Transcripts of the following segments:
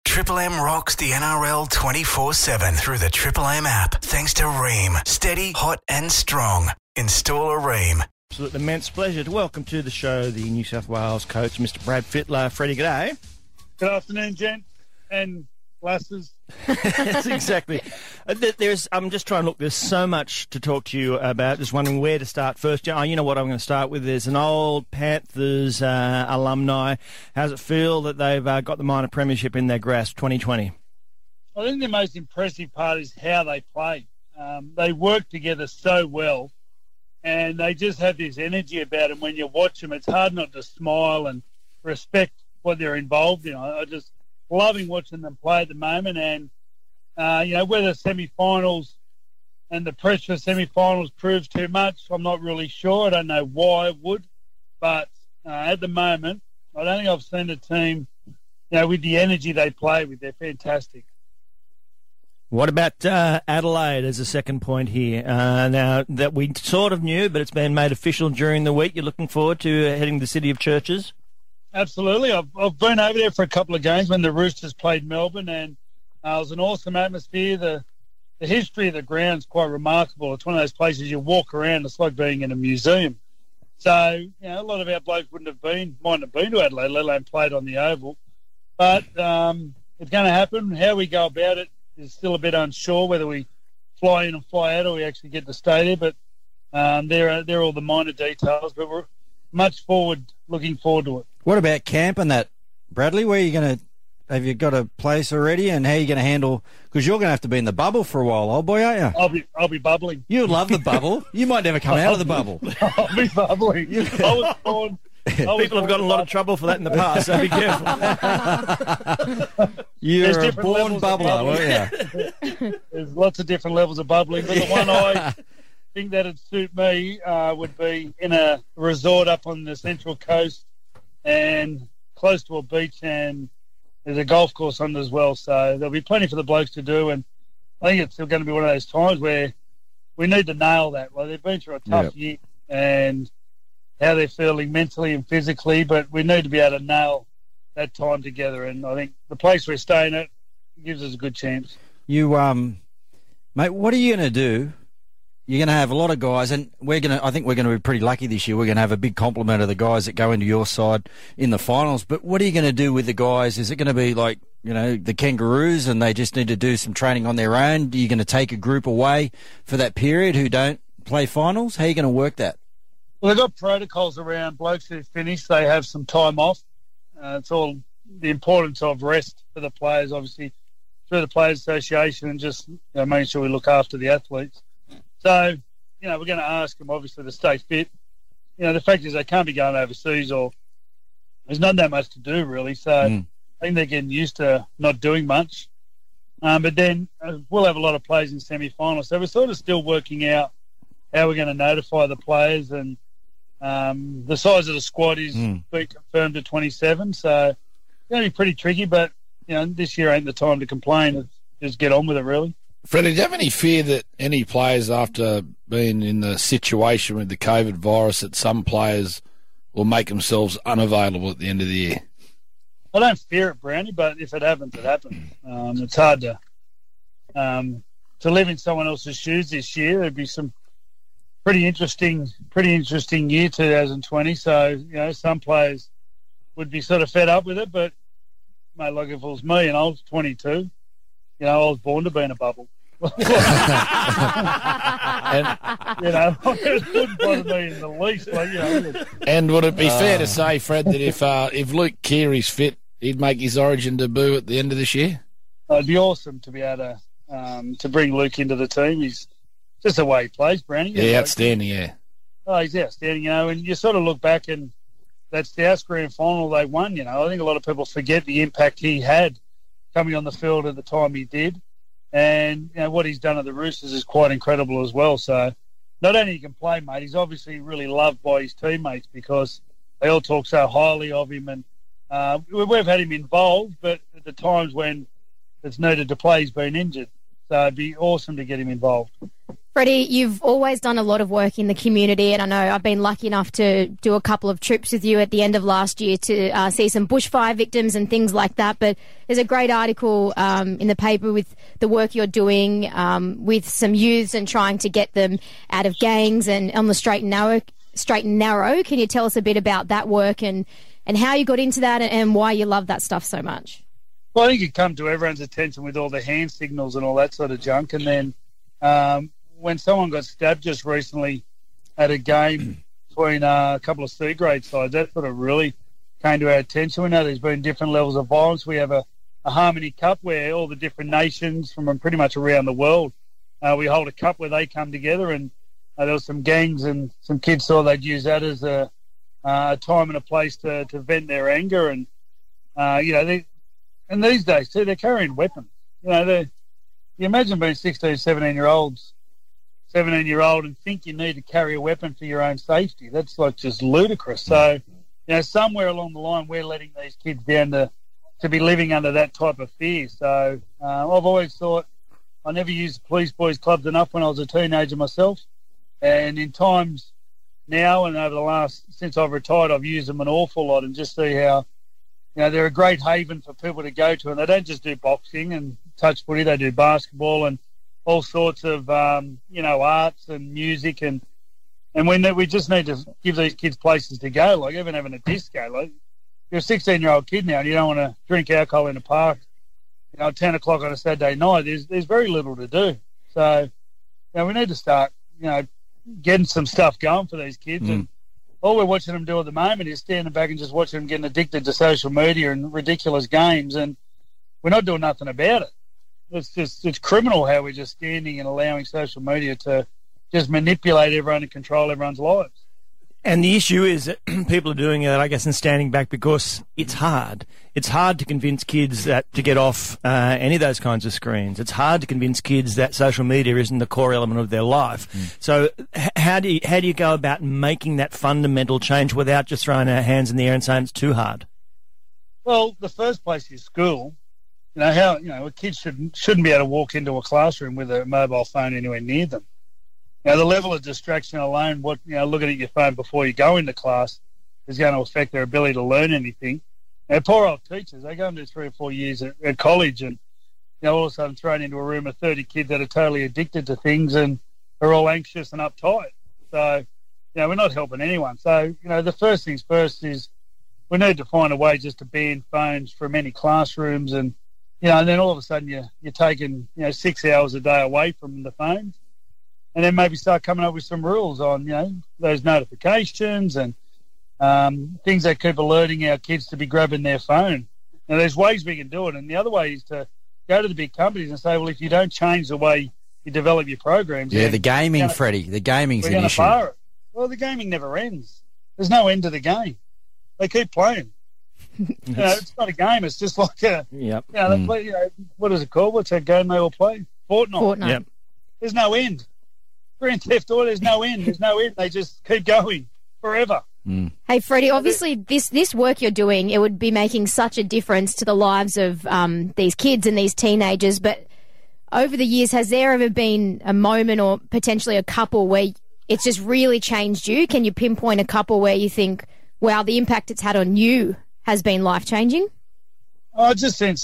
Triple M rocks the NRL 24/7 through the Triple M app. Thanks to Rheem. Steady, hot and strong. Install a Rheem. Absolute immense pleasure to welcome to the show the New South Wales coach, Mr. Brad Fittler. Freddie, g'day. Good afternoon, gent and lasses. That's exactly. I'm just trying to look. There's so much to talk to you about. Just wondering where to start first. You know what I'm going to start with. There's an old Panthers alumni. How's it feel that they've got the minor premiership in their grasp, 2020? I think the most impressive part is how they play. They work together so well, and they just have this energy about them. When you watch them, it's hard not to smile and respect what they're involved in. I just loving watching them play at the moment, and whether semi-finals and the pressure of semi-finals proves too much, I'm not really sure. I don't know why it would, but at the moment, I don't think I've seen a team, with the energy they play with. They're fantastic. What about Adelaide as a second point here? Now that we sort of knew, but it's been made official during the week. You're looking forward to heading to the City of Churches? Absolutely. I've been over there for a couple of games when the Roosters played Melbourne, and it was an awesome atmosphere. The history of the ground is quite remarkable. It's one of those places you walk around, it's like being in a museum. So, a lot of our blokes mightn't have been to Adelaide, let alone played on the Oval. But it's going to happen. How we go about it is still a bit unsure, whether we fly in and fly out or we actually get to stay there. But they're all the minor details, but we're looking forward to it. What about camp and that, Bradley? Where are you going to? Have you got a place already, and how are you going to handle? Because you're going to have to be in the bubble for a while, old boy, aren't you? I'll be bubbling. You love the bubble. You might never come out of the bubble. I'll be bubbling. People have got a lot of trouble for that in the past, so be careful. You're a born bubbler, weren't you? There's lots of different levels of bubbling, but the one I think that'd suit me would be in a resort up on the Central Coast and close to a beach, and there's a golf course on it as well. So there'll be plenty for the blokes to do, and I think it's still going to be one of those times where we need to nail that. Like, they've been through a tough year, and how they're feeling mentally and physically, but we need to be able to nail that time together, and I think the place we're staying at gives us a good chance. You, mate, what are you going to do? You're going to have a lot of guys, and I think we're going to be pretty lucky this year. We're going to have a big complement of the guys that go into your side in the finals. But what are you going to do with the guys? Is it going to be like, the Kangaroos, and they just need to do some training on their own? Are you going to take a group away for that period who don't play finals? How are you going to work that? Well, they've got protocols around blokes who finish. They have some time off. It's all the importance of rest for the players, obviously, through the Players Association, and just making sure we look after the athletes. So, we're going to ask them, obviously, to stay fit. The fact is they can't be going overseas, or there's not that much to do, really. So I think they're getting used to not doing much. But then we'll have a lot of players in semi-finals. So we're sort of still working out how we're going to notify the players, and the size of the squad is being confirmed to 27. So it's going to be pretty tricky, but, this year ain't the time to complain. Just get on with it, really. Freddie, do you have any fear that any players, after being in the situation with the COVID virus, that some players will make themselves unavailable at the end of the year? I don't fear it, Brownie, but if it happens, it happens. It's hard to live in someone else's shoes this year. There'd be some pretty interesting year, 2020. So, some players would be sort of fed up with it, but, mate, like if it was me and I was 22, I was born to be in a bubble. It wouldn't bother me in the least. And would it be fair to say, Fred, that if Luke Keary's fit, he'd make his Origin debut at the end of this year? It'd be awesome to be able to bring Luke into the team. He's just the way he plays, Brownie. Yeah, outstanding, yeah. Oh, he's outstanding, and you sort of look back, and that's the South Grand final they won. I think a lot of people forget the impact he had coming on the field at the time he did. And what he's done at the Roosters is quite incredible as well. So not only he can play, mate, he's obviously really loved by his teammates because they all talk so highly of him. And we've had him involved, but at the times when it's needed to play, he's been injured. So it'd be awesome to get him involved. Freddie, you've always done a lot of work in the community, and I know I've been lucky enough to do a couple of trips with you at the end of last year to see some bushfire victims and things like that. But there's a great article in the paper with the work you're doing with some youths and trying to get them out of gangs and on the straight and narrow. Can you tell us a bit about that work and how you got into that and why you love that stuff so much? Well, I think it come to everyone's attention with all the hand signals and all that sort of junk, and then when someone got stabbed just recently at a game between a couple of C-grade sides, that sort of really came to our attention. We know there's been different levels of violence. We have a Harmony Cup where all the different nations from pretty much around the world, we hold a cup where they come together, and there was some gangs and some kids thought they'd use that as a time and a place to vent their anger. And, and these days, too, they're carrying weapons. You imagine being 16, 17-year-old and think you need to carry a weapon for your own safety. That's like just ludicrous. So, somewhere along the line, we're letting these kids down to be living under that type of fear. So I've always thought I never used police boys clubs enough when I was a teenager myself. And in times now and over the last, since I've retired, I've used them an awful lot and just see how, they're a great haven for people to go to. And they don't just do boxing and touch footy, they do basketball and all sorts of, arts and music. And we just need to give these kids places to go, like even having a disco. Like, you're a 16-year-old kid now and you don't want to drink alcohol in a park, at 10 o'clock on a Saturday night. There's very little to do. So, we need to start, getting some stuff going for these kids. And all we're watching them do at the moment is standing back and just watching them getting addicted to social media and ridiculous games, and we're not doing nothing about it. It's criminal how we're just standing and allowing social media to just manipulate everyone and control everyone's lives. And the issue is that people are doing it, I guess, and standing back because it's hard. It's hard to convince kids to get off any of those kinds of screens. It's hard to convince kids that social media isn't the core element of their life. So how do you go about making that fundamental change without just throwing our hands in the air and saying it's too hard? Well, the first place is school. A kid shouldn't be able to walk into a classroom with a mobile phone anywhere near them. The level of distraction alone, looking at your phone before you go into class, is going to affect their ability to learn anything. Poor old teachers, they go and do 3 or 4 years at college and, all of a sudden thrown into a room of 30 kids that are totally addicted to things and are all anxious and uptight. So, we're not helping anyone. So, the first things first is we need to find a way just to ban phones from any classrooms and, and then all of a sudden you're taking, 6 hours a day away from the phones. And then maybe start coming up with some rules on, those notifications and things that keep alerting our kids to be grabbing their phone. Now, there's ways we can do it. And the other way is to go to the big companies and say, well, if you don't change the way you develop your programs... Yeah, the gaming, Freddie. The gaming's an issue. Bar it. Well, the gaming never ends. There's no end to the game. They keep playing. It's not a game. It's just like a... Yep. They play, what is it called? What's that game they all play? Fortnite. Yep. There's no end. Grand Theft Auto, there's no end. There's no end. They just keep going forever. Hey, Freddie, obviously this work you're doing, it would be making such a difference to the lives of these kids and these teenagers. But over the years, has there ever been a moment or potentially a couple where it's just really changed you? Can you pinpoint a couple where you think, wow, the impact it's had on you has been life-changing? Just since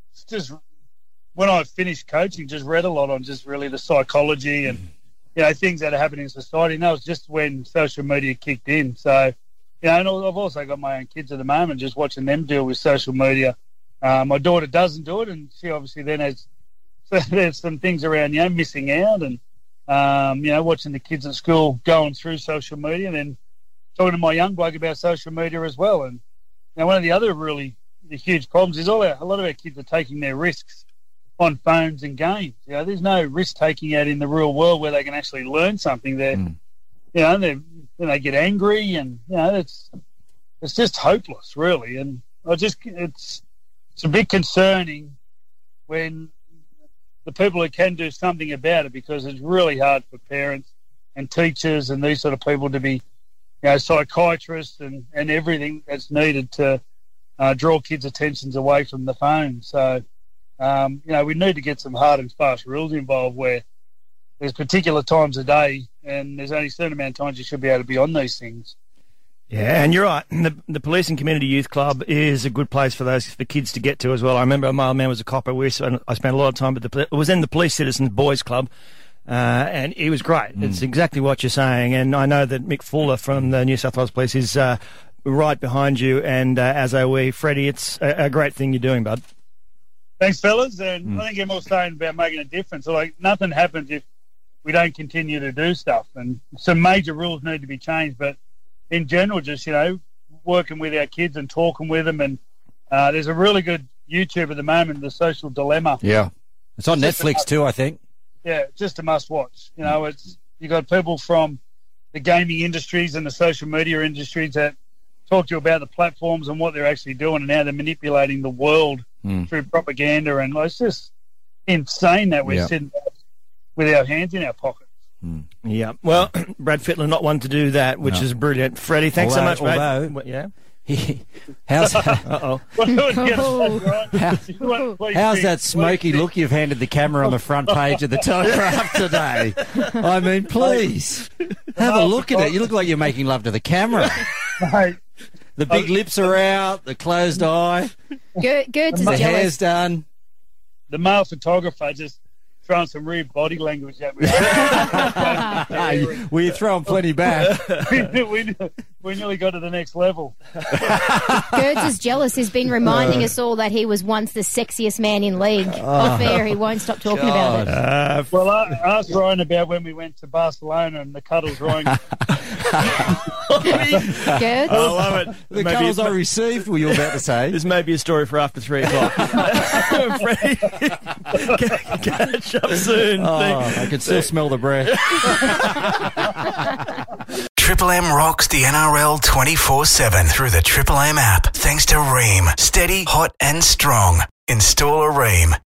when I finished coaching, just read a lot on just really the psychology and things that are happening in society. And that was just when social media kicked in. So, and I've also got my own kids at the moment, just watching them deal with social media. My daughter doesn't do it, and she obviously then has there's some things around, missing out and, watching the kids at school going through social media and then talking to my young bloke about social media as well. And one of the other the huge problems is a lot of our kids are taking their risks on phones and games. There's no risk taking out in the real world where they can actually learn something. Then they get angry and it's just hopeless, really. And it's a bit concerning when the people who can do something about it, because it's really hard for parents and teachers and these sort of people to be, psychiatrists and everything that's needed to draw kids' attentions away from the phone. So. We need to get some hard and fast rules involved where, there's particular times a day, and there's only a certain amount of times you should be able to be on these things. Yeah, and you're right. The Police and Community Youth Club is a good place for kids to get to as well. I remember my old man was a copper. I spent a lot of time at it was in the Police Citizens Boys Club, and he was great. It's exactly what you're saying. And I know that Mick Fuller from the New South Wales Police is right behind you, and as are we. Freddie, it's a great thing you're doing, bud. Thanks, fellas. And I think everyone's saying about making a difference. So, like, nothing happens if we don't continue to do stuff. And some major rules need to be changed, but in general, just, working with our kids and talking with them. And there's a really good YouTube at the moment, The Social Dilemma. Yeah. It's on Netflix too, I think. Yeah, just a must watch. It's you got people from the gaming industries and the social media industries that talk to you about the platforms and what they're actually doing and how they're manipulating the world through propaganda. And it's just insane that we're sitting with our hands in our pockets. Yeah, well, Brad Fittler not one to do that, which is brilliant. Freddie, thanks so much, mate. How's How's that smoky look you've handed the camera on the front page of the Telegraph today? I mean, please, have a look at it. You look like you're making love to the camera. Mate, the big lips are out, the closed eye, Gertz is the jealous. hair's done. the male photographer just throwing some rude body language at me. Well, you're throwing plenty back. we nearly got to the next level. Gertz is jealous. He's been reminding us all that he was once the sexiest man in league. Off air, he won't stop talking about it. Well, I asked Ryan about when we went to Barcelona and the cuddles, Ryan. Gertz? I love it. The colours I received, were you about to say? This may be a story for after 3 o'clock. Freddie, catch up soon. I can still smell the breath. Triple M rocks the NRL 24/7 through the Triple M app. Thanks to Ream. Steady, hot and strong. Install a Ream.